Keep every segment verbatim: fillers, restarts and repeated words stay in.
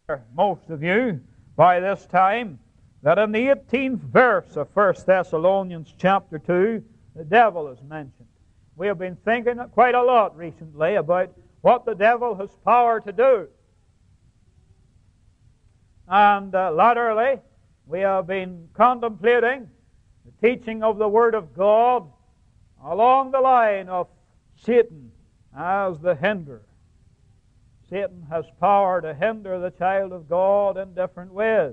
Most of you, by this time, that in the eighteenth verse of First Thessalonians chapter two, the devil is mentioned. We have been thinking quite a lot recently about what the devil has power to do. And uh, latterly, we have been contemplating the teaching of the Word of God along the line of Satan as the hinderer. Satan has power to hinder the child of God in different ways.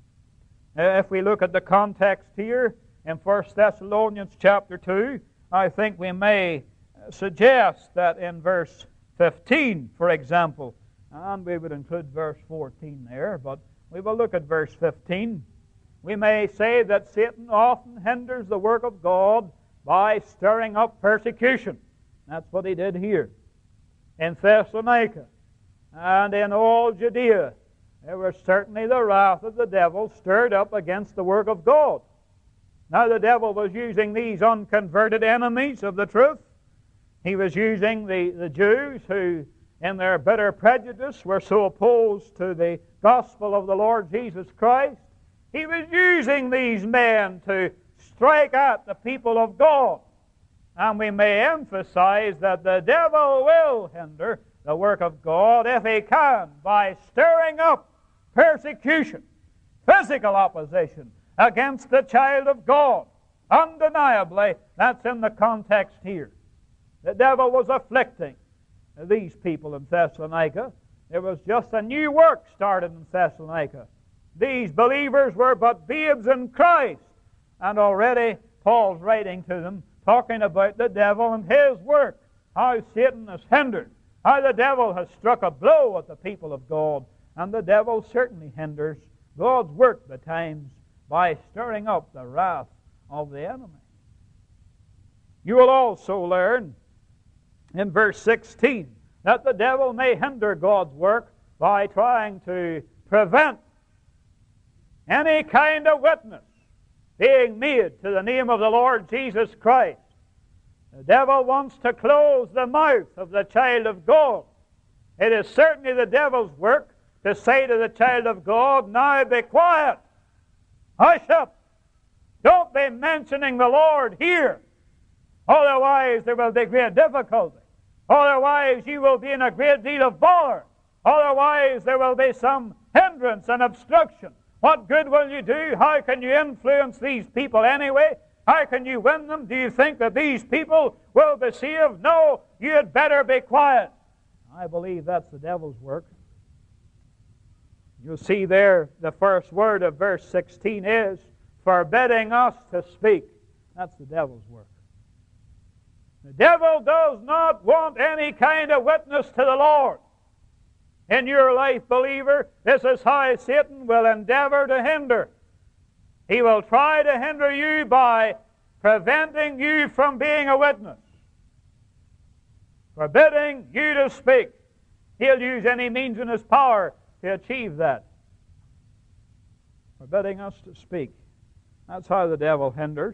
If we look at the context here in First Thessalonians chapter two, I think we may suggest that in verse fifteen, for example, and we would include verse fourteen there, but we will look at verse fifteen. We may say that Satan often hinders the work of God by stirring up persecution. That's what he did here in Thessalonica. And in all Judea, there was certainly the wrath of the devil stirred up against the work of God. Now the devil was using these unconverted enemies of the truth. He was using the, the Jews who, in their bitter prejudice, were so opposed to the gospel of the Lord Jesus Christ. He was using these men to strike at the people of God. And we may emphasize that the devil will hinder the work of God if he can by stirring up persecution, physical opposition against the child of God. Undeniably, that's in the context here. The devil was afflicting these people in Thessalonica. There was just a new work started in Thessalonica. These believers were but babes in Christ. And already Paul's writing to them, talking about the devil and his work, how Satan is hindered, how the devil has struck a blow at the people of God. And the devil certainly hinders God's work at times by stirring up the wrath of the enemy. You will also learn in verse sixteen that the devil may hinder God's work by trying to prevent any kind of witness being made to the name of the Lord Jesus Christ. The devil wants to close the mouth of the child of God. It is certainly the devil's work to say to the child of God, now be quiet, hush up, don't be mentioning the Lord here, otherwise there will be great difficulty, otherwise you will be in a great deal of bother, otherwise there will be some hindrance and obstruction. What good will you do? How can you influence these people anyway? How can you win them? Do you think that these people will be saved? No, you had better be quiet. I believe that's the devil's work. You'll see there the first word of verse sixteen is forbidding us to speak. That's the devil's work. The devil does not want any kind of witness to the Lord. In your life, believer, this is how Satan will endeavor to hinder. He will try to hinder you by preventing you from being a witness, forbidding you to speak. He'll use any means in his power to achieve that. Forbidding us to speak. That's how the devil hinders.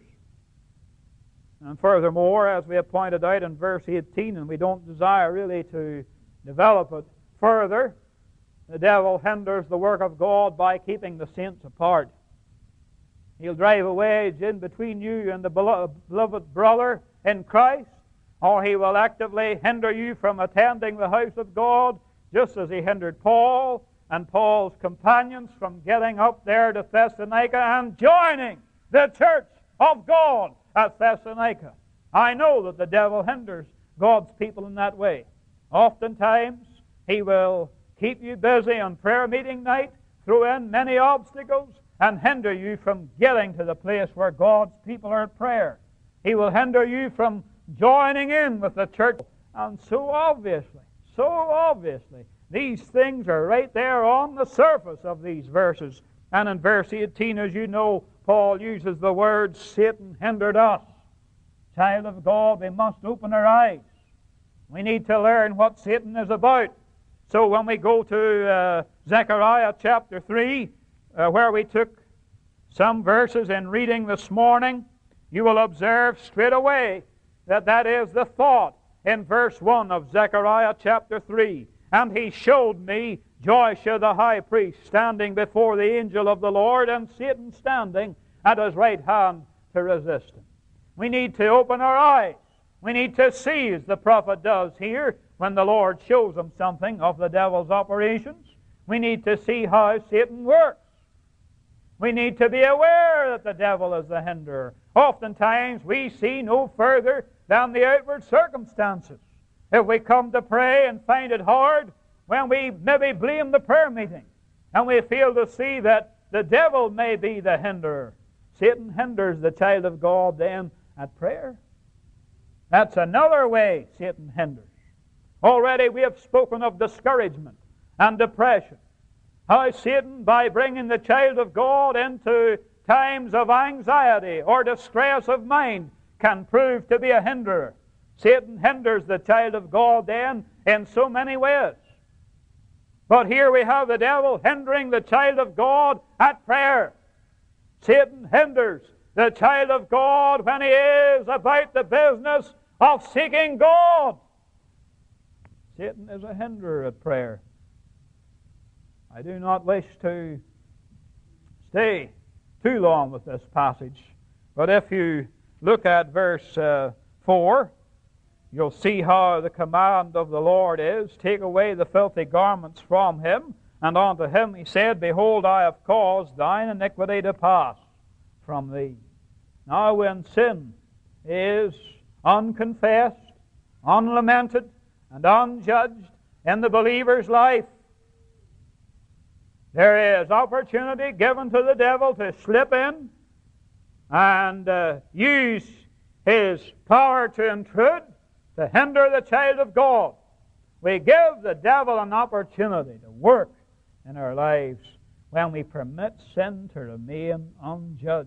And furthermore, as we have pointed out in verse eighteen, and we don't desire really to develop it further, the devil hinders the work of God by keeping the saints apart. He'll drive a wedge in between you and the beloved brother in Christ, or he will actively hinder you from attending the house of God, just as he hindered Paul and Paul's companions from getting up there to Thessalonica and joining the church of God at Thessalonica. I know that the devil hinders God's people in that way. Oftentimes, he will keep you busy on prayer meeting night, throw in many obstacles, and hinder you from getting to the place where God's people are at prayer. He will hinder you from joining in with the church. And so obviously, so obviously, these things are right there on the surface of these verses. And in verse eighteen, as you know, Paul uses the word, Satan hindered us. Child of God, we must open our eyes. We need to learn what Satan is about. So when we go to uh, Zechariah chapter three, uh, where we took some verses in reading this morning, you will observe straight away that that is the thought in verse one of Zechariah chapter three. And he showed me Joshua the high priest standing before the angel of the Lord, and Satan standing at his right hand to resist him. We need to open our eyes. We need to see, as the prophet does here, when the Lord shows him something of the devil's operations. We need to see how Satan works. We need to be aware that the devil is the hinderer. Oftentimes we see no further than the outward circumstances. If we come to pray and find it hard, when we maybe blame the prayer meeting, and we fail to see that the devil may be the hinderer. Satan hinders the child of God then at prayer. That's another way Satan hinders. Already we have spoken of discouragement and depression. How Satan, by bringing the child of God into times of anxiety or distress of mind, can prove to be a hinderer. Satan hinders the child of God then in so many ways. But here we have the devil hindering the child of God at prayer. Satan hinders the child of God when he is about the business of seeking God. Satan is a hinderer at prayer. I do not wish to stay too long with this passage, but if you look at verse uh, four, you'll see how the command of the Lord is, take away the filthy garments from him, and unto him he said, Behold, I have caused thine iniquity to pass from thee. Now when sin is unconfessed, unlamented, and unjudged in the believer's life, there is opportunity given to the devil to slip in and uh, use his power to intrude, to hinder the child of God. We give the devil an opportunity to work in our lives when we permit sin to remain unjudged.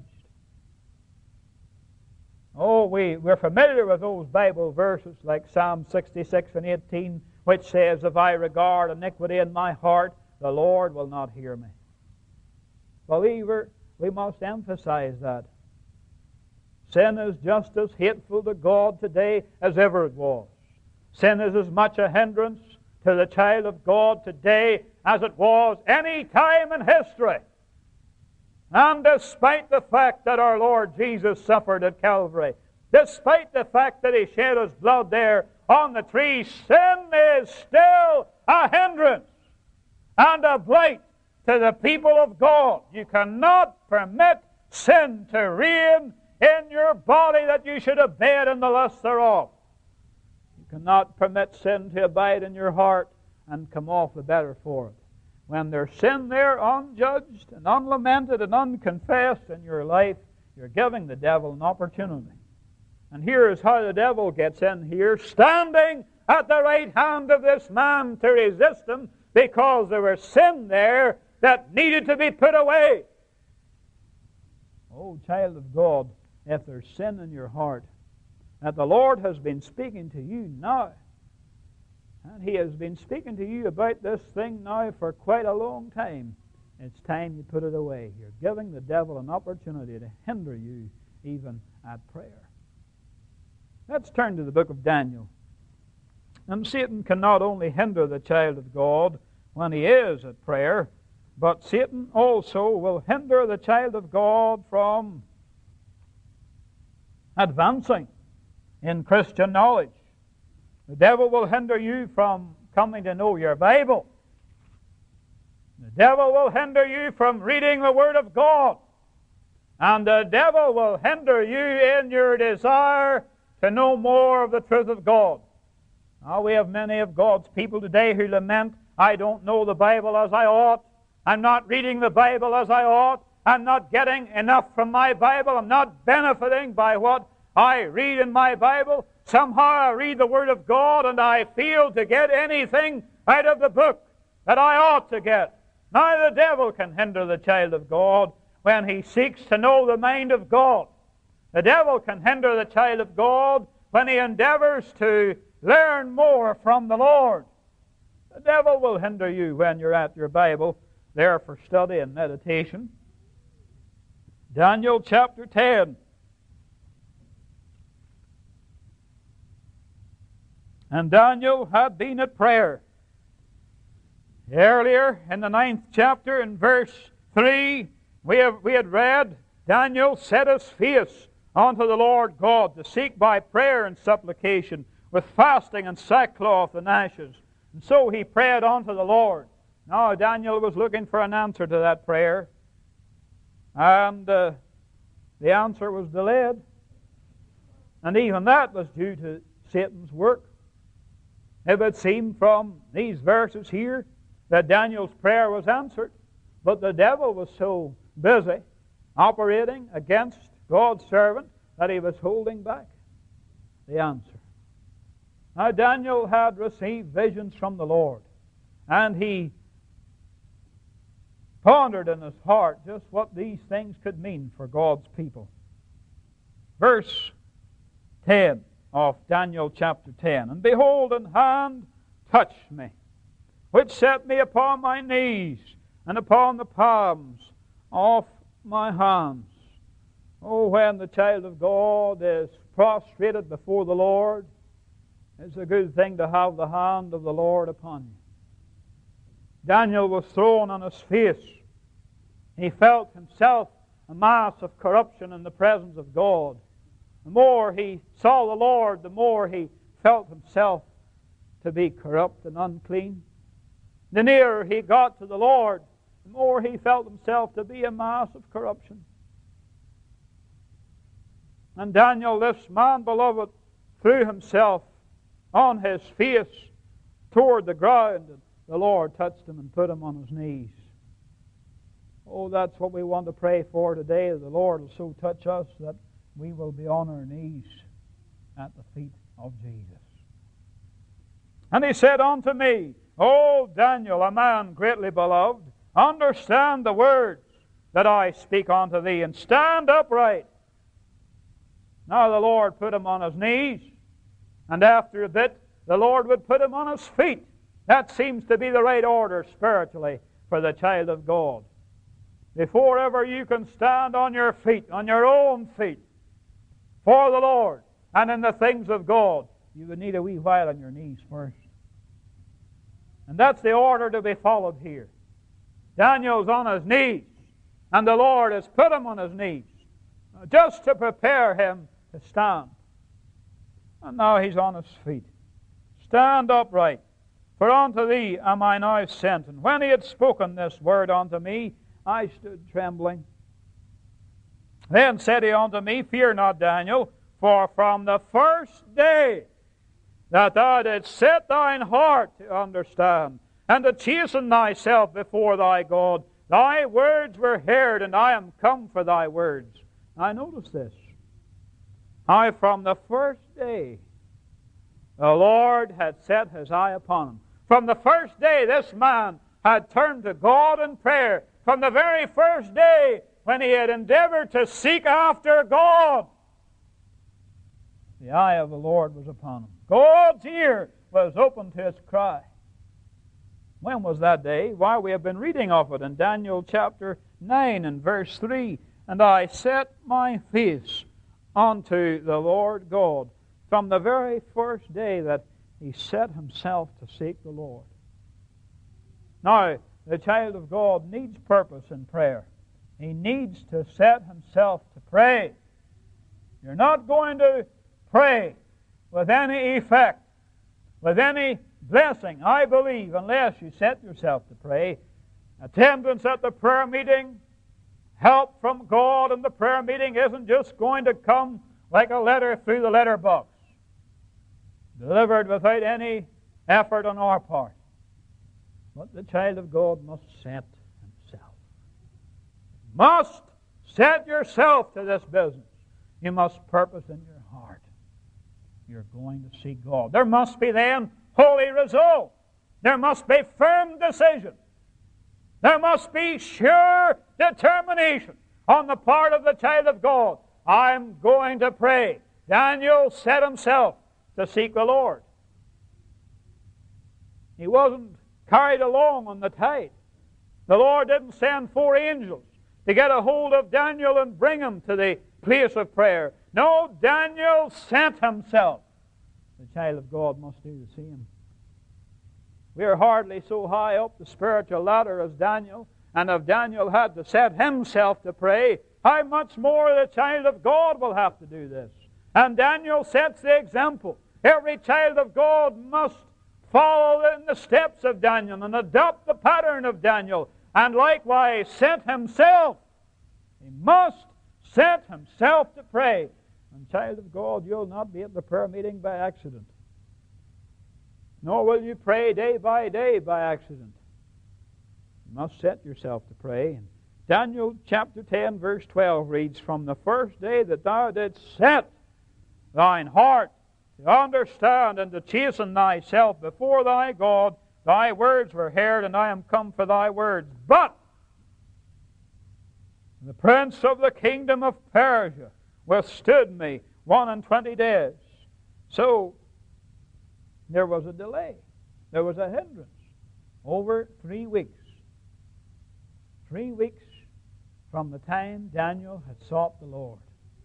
Oh, we, we're familiar with those Bible verses like Psalm sixty-six and eighteen, which says, If I regard iniquity in my heart, the Lord will not hear me. Believer, we must emphasize that. Sin is just as hateful to God today as ever it was. Sin is as much a hindrance to the child of God today as it was any time in history. And despite the fact that our Lord Jesus suffered at Calvary, despite the fact that He shed His blood there on the tree, sin is still a hindrance and a blight to the people of God. You cannot permit sin to reign in your body that you should abide in the lust thereof. You cannot permit sin to abide in your heart and come off the better for it. When there's sin there unjudged and unlamented and unconfessed in your life, you're giving the devil an opportunity. And here is how the devil gets in here, standing at the right hand of this man to resist him, because there was sin there that needed to be put away. Oh, child of God, if there's sin in your heart, that the Lord has been speaking to you now, and He has been speaking to you about this thing now for quite a long time, it's time you put it away. You're giving the devil an opportunity to hinder you even at prayer. Let's turn to the book of Daniel. And Satan can not only hinder the child of God when he is at prayer, but Satan also will hinder the child of God from advancing in Christian knowledge. The devil will hinder you from coming to know your Bible. The devil will hinder you from reading the Word of God. And the devil will hinder you in your desire to know more of the truth of God. Now, we have many of God's people today who lament, I don't know the Bible as I ought. I'm not reading the Bible as I ought. I'm not getting enough from my Bible. I'm not benefiting by what I read in my Bible. Somehow I read the Word of God and I fail to get anything out of the book that I ought to get. Now the devil can hinder the child of God when he seeks to know the mind of God. The devil can hinder the child of God when he endeavors to learn more from the Lord. The devil will hinder you when you're at your Bible there for study and meditation. Daniel chapter ten. And Daniel had been at prayer. Earlier in the ninth chapter, in verse three, we, have, we had read, Daniel set his face unto the Lord God to seek by prayer and supplication with fasting and sackcloth and ashes. And so he prayed unto the Lord. Now Daniel was looking for an answer to that prayer. And uh, the answer was delayed. And even that was due to Satan's work. It would seem from these verses here that Daniel's prayer was answered, but the devil was so busy operating against God's servant that he was holding back the answer. Now Daniel had received visions from the Lord, and he pondered in his heart just what these things could mean for God's people. Verse ten of Daniel chapter ten. And behold, an hand touched me, which set me upon my knees and upon the palms of my hands. Oh, when the child of God is prostrated before the Lord, it's a good thing to have the hand of the Lord upon you. Daniel was thrown on his face. He felt himself a mass of corruption in the presence of God. The more he saw the Lord, the more he felt himself to be corrupt and unclean. The nearer he got to the Lord, the more he felt himself to be a mass of corruption. And Daniel, this man beloved, threw himself on his face toward the ground, and the Lord touched him and put him on his knees. Oh, that's what we want to pray for today. The Lord will so touch us that we will be on our knees at the feet of Jesus. And he said unto me, O Daniel, a man greatly beloved, understand the words that I speak unto thee, and stand upright. Now the Lord put him on his knees, and after a bit the Lord would put him on his feet. That seems to be the right order spiritually for the child of God. Before ever you can stand on your feet, on your own feet, for the Lord and in the things of God, you would need a wee while on your knees first. And that's the order to be followed here. Daniel's on his knees, and the Lord has put him on his knees just to prepare him to stand. And now he's on his feet. Stand upright, for unto thee am I now sent. And when he had spoken this word unto me, I stood trembling. Then said he unto me, Fear not, Daniel, for from the first day that thou didst set thine heart to understand, and to chasten thyself before thy God, thy words were heard, and I am come for thy words. I notice this. I, from the first day, the Lord had set his eye upon him. From the first day this man had turned to God in prayer. From the very first day when he had endeavored to seek after God, the eye of the Lord was upon him. God's ear was open to his cry. When was that day? Why, we have been reading of it in Daniel chapter nine and verse three. And I set my face unto the Lord God, from the very first day that he set himself to seek the Lord. Now, the child of God needs purpose in prayer. He needs to set himself to pray. You're not going to pray with any effect, with any blessing, I believe, unless you set yourself to pray. Attendance at the prayer meeting, help from God in the prayer meeting isn't just going to come like a letter through the letterbox, delivered without any effort on our part. But the child of God must set himself. Must set yourself to this business. You must purpose in your heart. You're going to see God. There must be then holy resolve. There must be firm decision. There must be sure determination on the part of the child of God. I'm going to pray. Daniel set himself to seek the Lord. He wasn't carried along on the tide. The Lord didn't send four angels to get a hold of Daniel and bring him to the place of prayer. No, Daniel sent himself. The child of God must do the same. We are hardly so high up the spiritual ladder as Daniel. And if Daniel had to set himself to pray, how much more the child of God will have to do this? And Daniel sets the example. Every child of God must follow in the steps of Daniel and adopt the pattern of Daniel, and likewise set himself. He must set himself to pray. And child of God, you'll not be at the prayer meeting by accident. Nor will you pray day by day by accident. You must set yourself to pray. And Daniel chapter ten verse twelve reads, From the first day that thou didst set thine heart to understand and to chasten thyself before thy God, thy words were heard, and I am come for thy words. But the prince of the kingdom of Persia withstood me one and twenty days. So there was a delay. There was a hindrance. Over three weeks. Three weeks from the time Daniel had sought the Lord.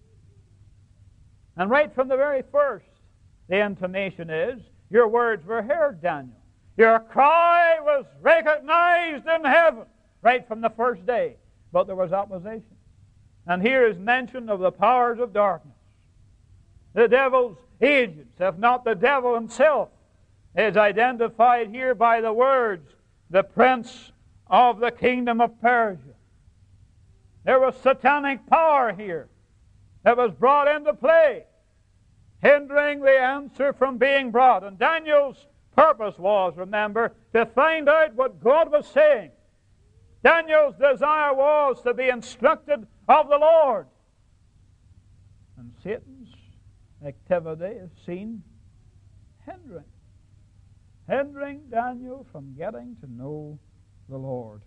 And right from the very first, the intimation is, your words were heard, Daniel. Your cry was recognized in heaven right from the first day. But there was opposition. And here is mention of the powers of darkness. The devil's agents, if not the devil himself, is identified here by the words, the prince of the kingdom of Persia. There was satanic power here that was brought into play, hindering the answer from being brought. And Daniel's purpose was, remember, to find out what God was saying. Daniel's desire was to be instructed of the Lord. And Satan's activity is seen hindering. Hindering Daniel from getting to know the Lord.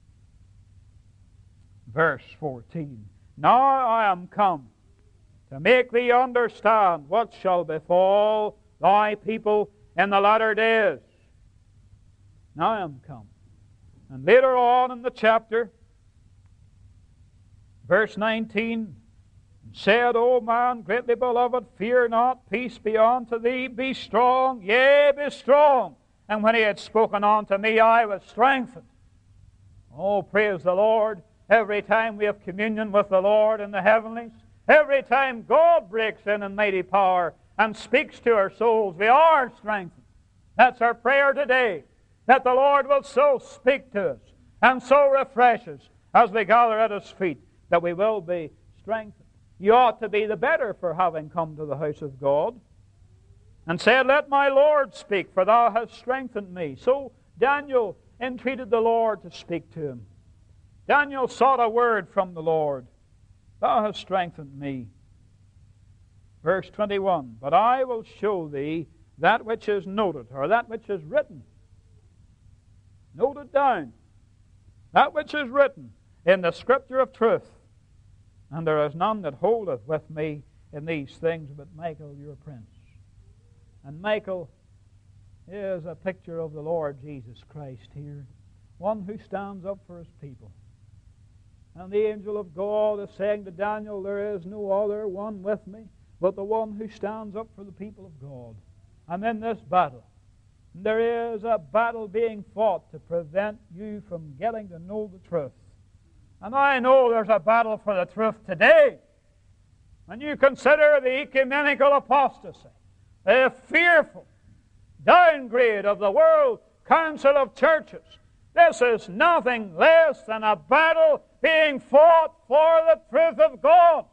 Verse fourteen. Now I am come to make thee understand what shall befall thy people in the latter days. Now I am come. And later on in the chapter, verse nineteen, said, O man, greatly beloved, fear not, peace be unto thee, be strong, yea, be strong. And when he had spoken unto me, I was strengthened. Oh, praise the Lord. Every time we have communion with the Lord in the heavenlies, every time God breaks in in mighty power and speaks to our souls, we are strengthened. That's our prayer today, that the Lord will so speak to us and so refresh us as we gather at His feet, that we will be strengthened. You ought to be the better for having come to the house of God. And said, Let my Lord speak, for thou hast strengthened me. So Daniel entreated the Lord to speak to him. Daniel sought a word from the Lord. Thou hast strengthened me. Verse twenty-one, But I will show thee that which is noted, or that which is written. Note it down. That which is written in the Scripture of truth. And there is none that holdeth with me in these things but Michael your prince. And Michael is a picture of the Lord Jesus Christ here. One who stands up for his people. And the angel of God is saying to Daniel, there is no other one with me but the one who stands up for the people of God. I'm in this battle. There is a battle being fought to prevent you from getting to know the truth. And I know there's a battle for the truth today. When you consider the ecumenical apostasy, the fearful downgrade of the World Council of Churches, this is nothing less than a battle being fought for the truth of God.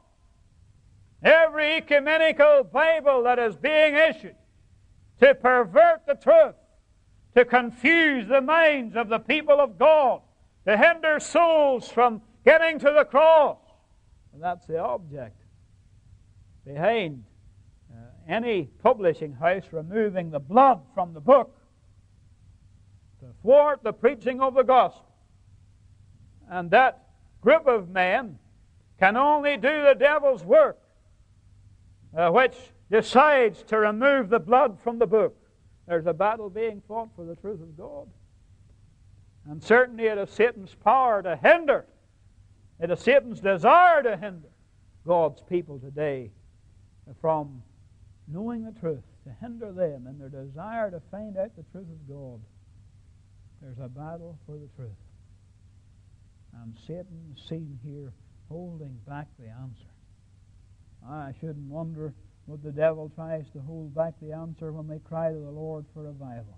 Every ecumenical Bible that is being issued to pervert the truth, to confuse the minds of the people of God, to hinder souls from getting to the cross. And that's the object behind uh, any publishing house removing the blood from the book, to thwart the preaching of the gospel. And that group of men can only do the devil's work, uh, which decides to remove the blood from the book. There's a battle being fought for the truth of God. And certainly it is Satan's power to hinder. It is Satan's desire to hinder God's people today from knowing the truth, to hinder them in their desire to find out the truth of God. there's a battle for the truth. And Satan is seen here holding back the answer. I shouldn't wonder what the devil tries to hold back the answer when we cry to the Lord for revival.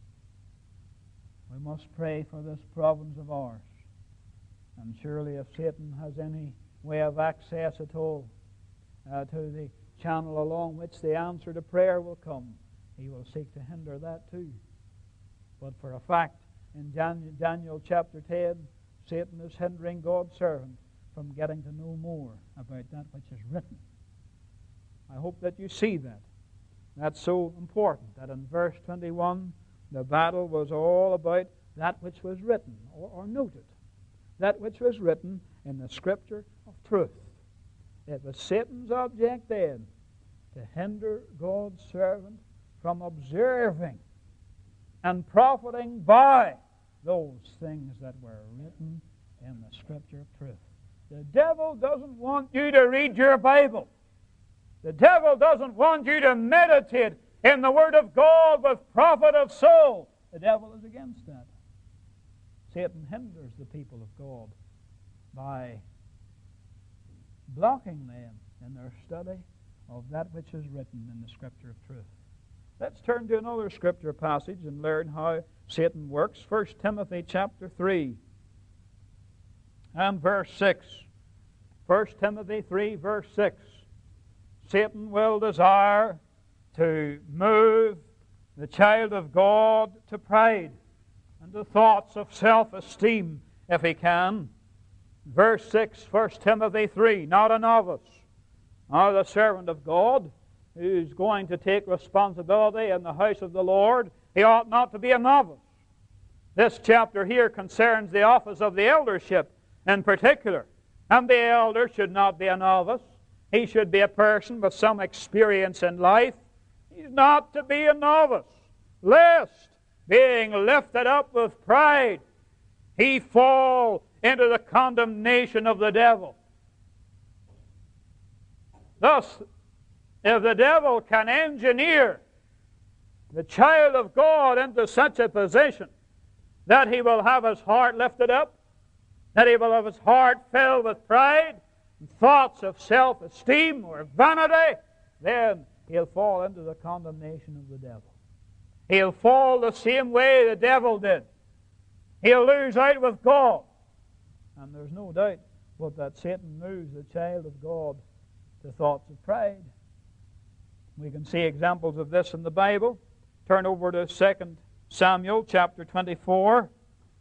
We must pray for this province of ours. And surely if Satan has any way of access at all uh, to the channel along which the answer to prayer will come, he will seek to hinder that too. But for a fact, in Daniel chapter ten, Satan is hindering God's servant from getting to know more about that which is written. I hope that you see that. That's so important, that in verse twenty-one, the battle was all about that which was written, or, or noted. That which was written in the Scripture of truth. It was Satan's object then to hinder God's servant from observing and profiting by those things that were written in the Scripture of truth. The devil doesn't want you to read your Bible. The devil doesn't want you to meditate in the Word of God with profit of soul. The devil is against that. Satan hinders the people of God by blocking them in their study of that which is written in the Scripture of truth. Let's turn to another Scripture passage and learn how Satan works. First Timothy chapter three and verse six. First Timothy three, verse six. Satan will desire to move the child of God to pride and to thoughts of self-esteem, if he can. Verse six, First Timothy three, not a novice, or the servant of God, who's going to take responsibility in the house of the Lord. He ought not to be a novice. This chapter here concerns the office of the eldership in particular. And the elder should not be a novice. He should be a person with some experience in life. He's not to be a novice, lest, being lifted up with pride, he fall into the condemnation of the devil. Thus, if the devil can engineer the child of God into such a position that he will have his heart lifted up, that he will have his heart filled with pride and thoughts of self-esteem or vanity, then he'll fall into the condemnation of the devil. He'll fall the same way the devil did. He'll lose out with God. And there's no doubt but that Satan moves the child of God to thoughts of pride. We can see examples of this in the Bible. Turn over to Second Samuel chapter twenty-four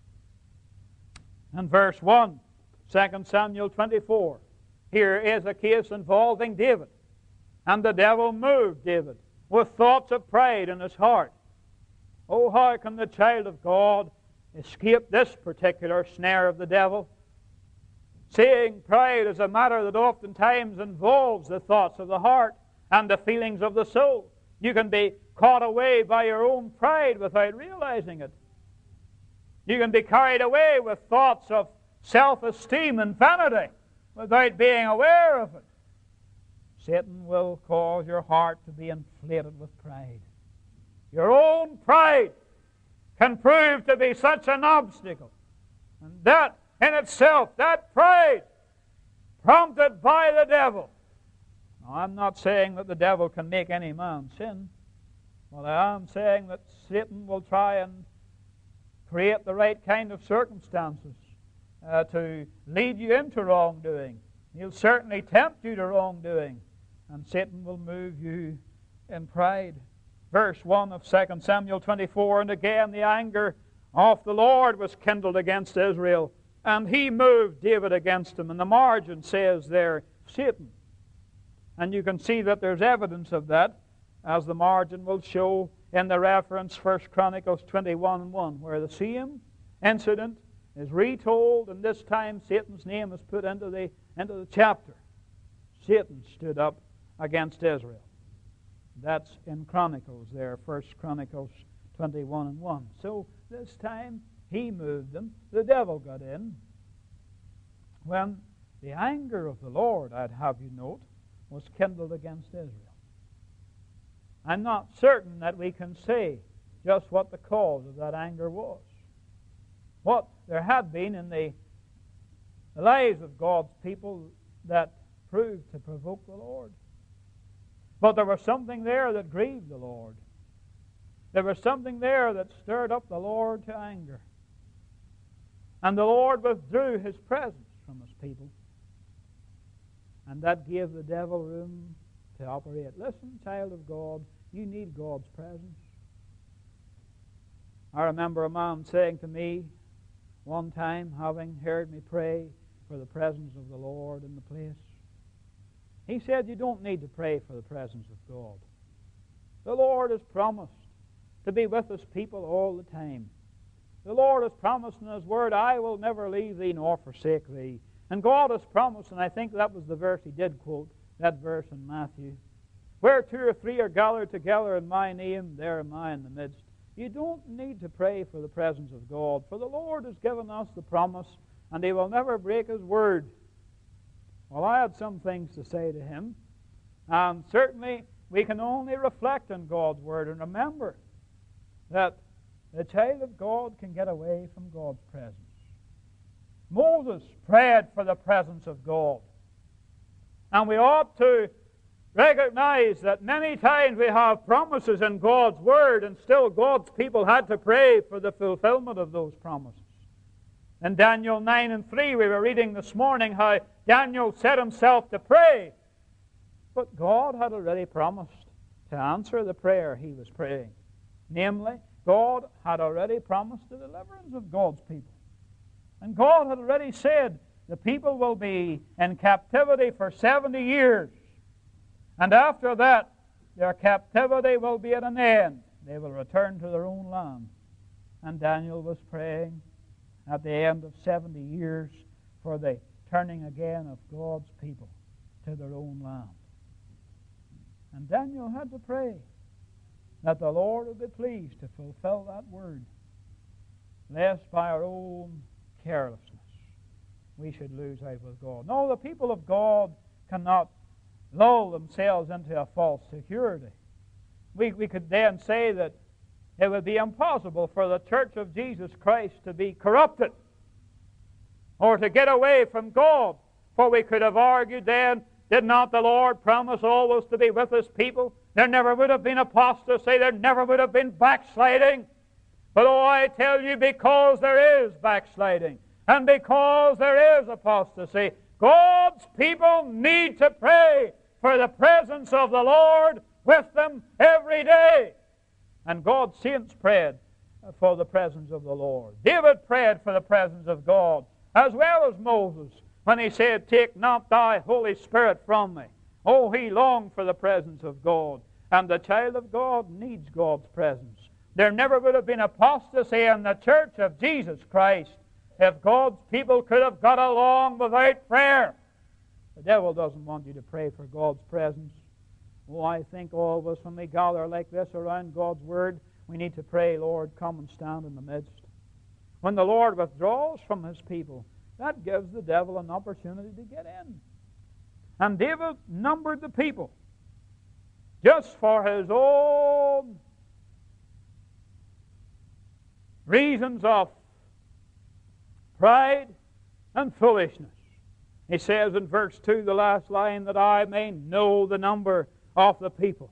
and verse one. Second Samuel twenty-four. Here is a case involving David. And the devil moved David with thoughts of pride in his heart. Oh, how can the child of God escape this particular snare of the devil? Seeing pride is a matter that oftentimes involves the thoughts of the heart and the feelings of the soul. You can be caught away by your own pride without realizing it. You can be carried away with thoughts of self-esteem and vanity without being aware of it. Satan will cause your heart to be inflated with pride. Your own pride can prove to be such an obstacle. And that in itself, that pride, prompted by the devil. Now, I'm not saying that the devil can make any man sin, but I am saying that Satan will try and create the right kind of circumstances uh, to lead you into wrongdoing. He'll certainly tempt you to wrongdoing, and Satan will move you in pride. Verse one of Second Samuel twenty-four, and again the anger of the Lord was kindled against Israel, and he moved David against him. And the margin says there, Satan. And you can see that there's evidence of that, as the margin will show in the reference First Chronicles twenty-one and one, where the same incident is retold, and this time Satan's name is put into the, into the chapter. Satan stood up against Israel. That's in Chronicles there, First Chronicles twenty-one and one. So this time he moved them. The devil got in. When the anger of the Lord, I'd have you note, was kindled against Israel. I'm not certain that we can say just what the cause of that anger was. what there had been in the, the lives of God's people that proved to provoke the Lord. But there was something there that grieved the Lord. There was something there that stirred up the Lord to anger. And the Lord withdrew His presence from His people. And that gave the devil room to operate. Listen, child of God, you need God's presence. I remember a man saying to me one time, having heard me pray for the presence of the Lord in the place, he said, you don't need to pray for the presence of God. The Lord has promised to be with His people all the time. The Lord has promised in His Word, I will never leave thee nor forsake thee. And God has promised, and I think that was the verse he did quote, that verse in Matthew, where two or three are gathered together in my name, there am I in the midst. You don't need to pray for the presence of God, for the Lord has given us the promise, and He will never break His word. Well, I had some things to say to him, and certainly we can only reflect on God's word and remember that the child of God can get away from God's presence. Moses prayed for the presence of God. And we ought to recognize that many times we have promises in God's Word, and still God's people had to pray for the fulfillment of those promises. In Daniel nine and three, we were reading this morning how Daniel set himself to pray. But God had already promised to answer the prayer he was praying. Namely, God had already promised the deliverance of God's people. And God had already said the people will be in captivity for seventy years. And after that, their captivity will be at an end. They will return to their own land. And Daniel was praying at the end of seventy years for the turning again of God's people to their own land. And Daniel had to pray that the Lord would be pleased to fulfill that word, lest by our own carelessness we should lose out with God. No, the people of God cannot lull themselves into a false security. We, we could then say that it would be impossible for the church of Jesus Christ to be corrupted or to get away from God. For we could have argued then, did not the Lord promise always to be with His people? There never would have been apostasy. There never would have been backsliding. But oh, I tell you, because there is backsliding and because there is apostasy, God's people need to pray for the presence of the Lord with them every day. And God's saints prayed for the presence of the Lord. David prayed for the presence of God, as well as Moses, when he said, take not thy Holy Spirit from me. Oh, he longed for the presence of God. And the child of God needs God's presence. There never would have been apostasy in the church of Jesus Christ if God's people could have got along without prayer. The devil doesn't want you to pray for God's presence. Oh, I think all of us, when we gather like this around God's Word, we need to pray, Lord, come and stand in the midst. When the Lord withdraws from His people, that gives the devil an opportunity to get in. And David numbered the people just for his own reasons of pride and foolishness. He says in verse two, the last line, that I may know the number of the people.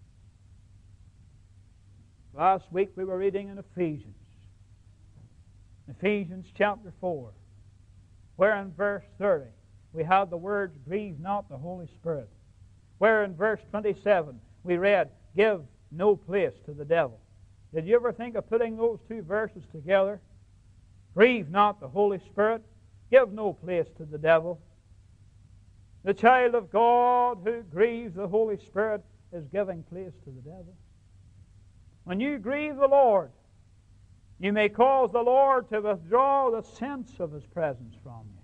Last week we were reading in Ephesians. Ephesians chapter four, where in verse thirty we have the words, grieve not the Holy Spirit. Where in verse twenty-seven we read, give no place to the devil. Did you ever think of putting those two verses together? Grieve not the Holy Spirit, give no place to the devil. The child of God who grieves the Holy Spirit is giving place to the devil. When you grieve the Lord, you may cause the Lord to withdraw the sense of His presence from you.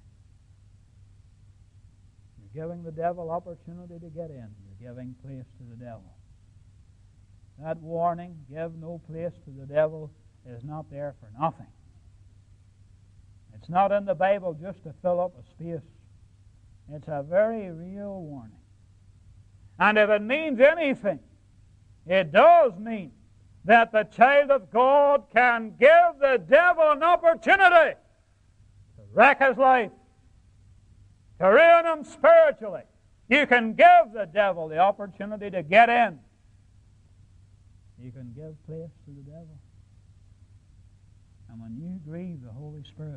You're giving the devil opportunity to get in. You're giving place to the devil. That warning, give no place to the devil, is not there for nothing. It's not in the Bible just to fill up a space. It's a very real warning. And if it means anything, it does mean that the child of God can give the devil an opportunity to wreck his life, to ruin him spiritually. You can give the devil the opportunity to get in. You can give place to the devil. And when you grieve the Holy Spirit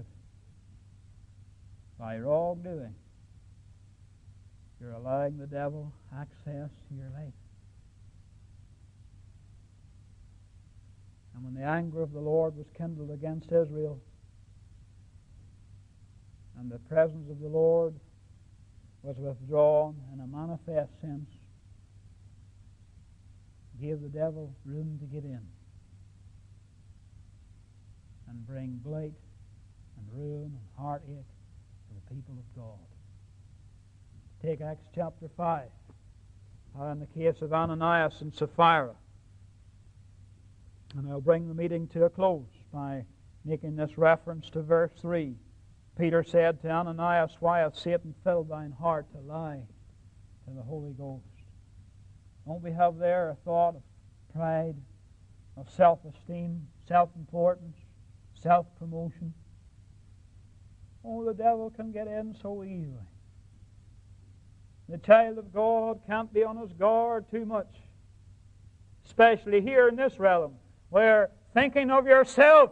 by wrongdoing, you're allowing the devil access to your life. And when the anger of the Lord was kindled against Israel, and the presence of the Lord was withdrawn in a manifest sense, gave the devil room to get in and bring blight and ruin and heartache to the people of God. Take Acts chapter five, in the case of Ananias and Sapphira. And I'll bring the meeting to a close by making this reference to verse three. Peter said to Ananias, "Why hath Satan filled thine heart to lie to the Holy Ghost?" Don't we have there a thought of pride, of self-esteem, self-importance, self-promotion? Oh, the devil can get in so easily. The child of God can't be on his guard too much, especially here in this realm, where thinking of yourself,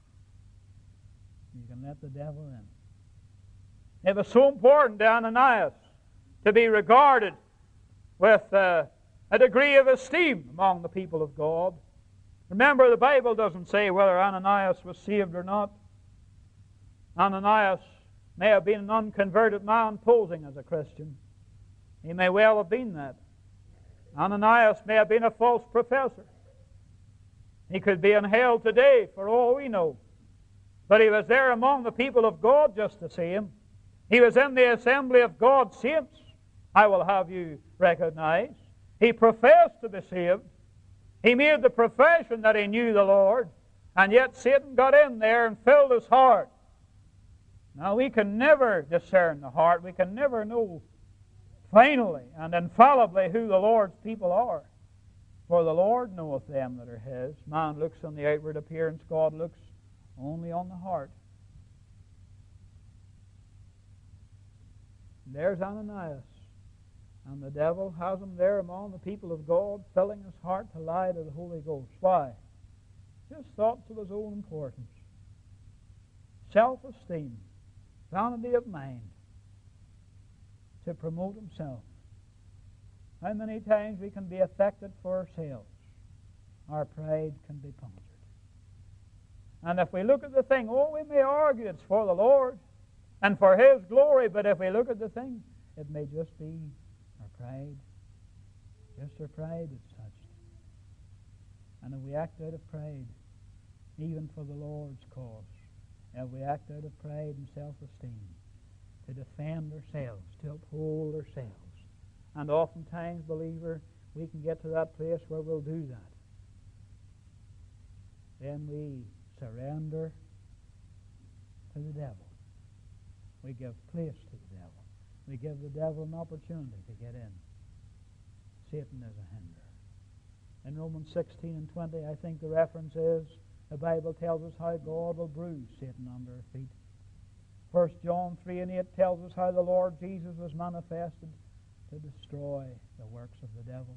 you can let the devil in. It was so important to Ananias to be regarded with uh, a degree of esteem among the people of God. Remember, the Bible doesn't say whether Ananias was saved or not. Ananias may have been an unconverted man posing as a Christian. He may well have been that. Ananias may have been a false professor. He could be in hell today, for all we know. But he was there among the people of God just the same. He was in the assembly of God's saints, I will have you recognize. He professed to be saved. He made the profession that he knew the Lord, and yet Satan got in there and filled his heart. Now, we can never discern the heart. We can never know finally and infallibly who the Lord's people are. For the Lord knoweth them that are His. Man looks on the outward appearance. God looks only on the heart. There's Ananias. And the devil has him there among the people of God, filling his heart to lie to the Holy Ghost. Why? Just thoughts of his own importance. Self-esteem. Vanity of mind. To promote himself. How many times we can be affected for ourselves. Our pride can be punctured. And if we look at the thing, oh, we may argue it's for the Lord and for His glory, but if we look at the thing, it may just be our pride. Just our pride that's touched. And if we act out of pride, even for the Lord's cause, if we act out of pride and self-esteem, to defend ourselves, to uphold ourselves, and oftentimes, believer, we can get to that place where we'll do that. Then we surrender to the devil. We give place to the devil. We give the devil an opportunity to get in. Satan is a hinder. In Romans sixteen and twenty, I think the reference is, the Bible tells us how God will bruise Satan under our feet. First John three and eight tells us how the Lord Jesus was manifested to destroy the works of the devil.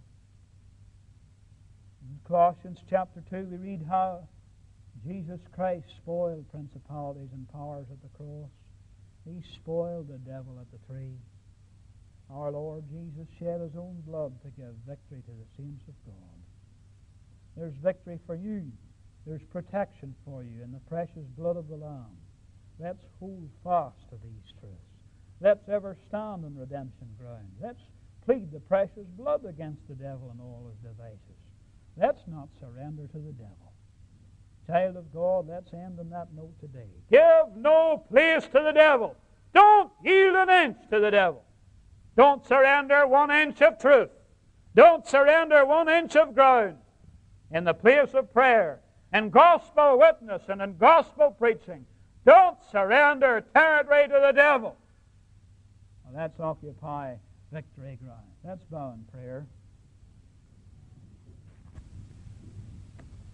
In Colossians chapter two, we read how Jesus Christ spoiled principalities and powers at the cross. He spoiled the devil at the tree. Our Lord Jesus shed His own blood to give victory to the saints of God. There's victory for you. There's protection for you in the precious blood of the Lamb. Let's hold fast to these truths. Let's ever stand on redemption ground. Let's plead the precious blood against the devil and all his devices. Let's not surrender to the devil. Child of God, let's end on that note today. Give no place to the devil. Don't yield an inch to the devil. Don't surrender one inch of truth. Don't surrender one inch of ground. In the place of prayer, in gospel witness, and in gospel preaching, don't surrender territory to the devil. Well, let's occupy victory ground. Let's bow in prayer.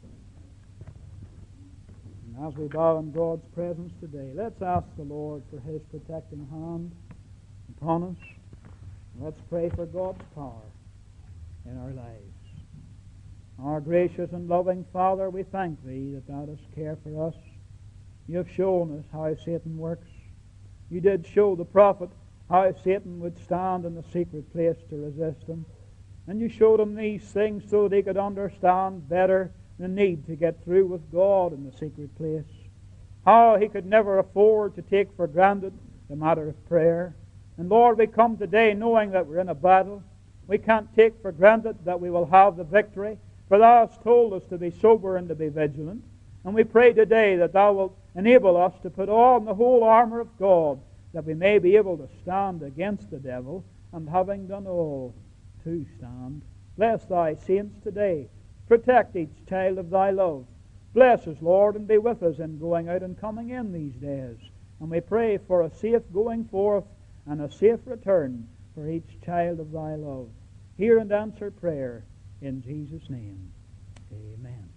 And as we bow in God's presence today, let's ask the Lord for His protecting hand upon us. Let's pray for God's power in our lives. Our gracious and loving Father, we thank Thee that Thou dost care for us. You have shown us how Satan works. You did show the prophet how Satan would stand in the secret place to resist him. And you showed him these things so that he could understand better the need to get through with God in the secret place. How he could never afford to take for granted the matter of prayer. And Lord, we come today knowing that we're in a battle. We can't take for granted that we will have the victory, for Thou hast told us to be sober and to be vigilant. And we pray today that Thou wilt enable us to put on the whole armor of God, that we may be able to stand against the devil, and having done all, to stand. Bless Thy saints today. Protect each child of Thy love. Bless us, Lord, and be with us in going out and coming in these days. And we pray for a safe going forth and a safe return for each child of Thy love. Hear and answer prayer in Jesus' name. Amen.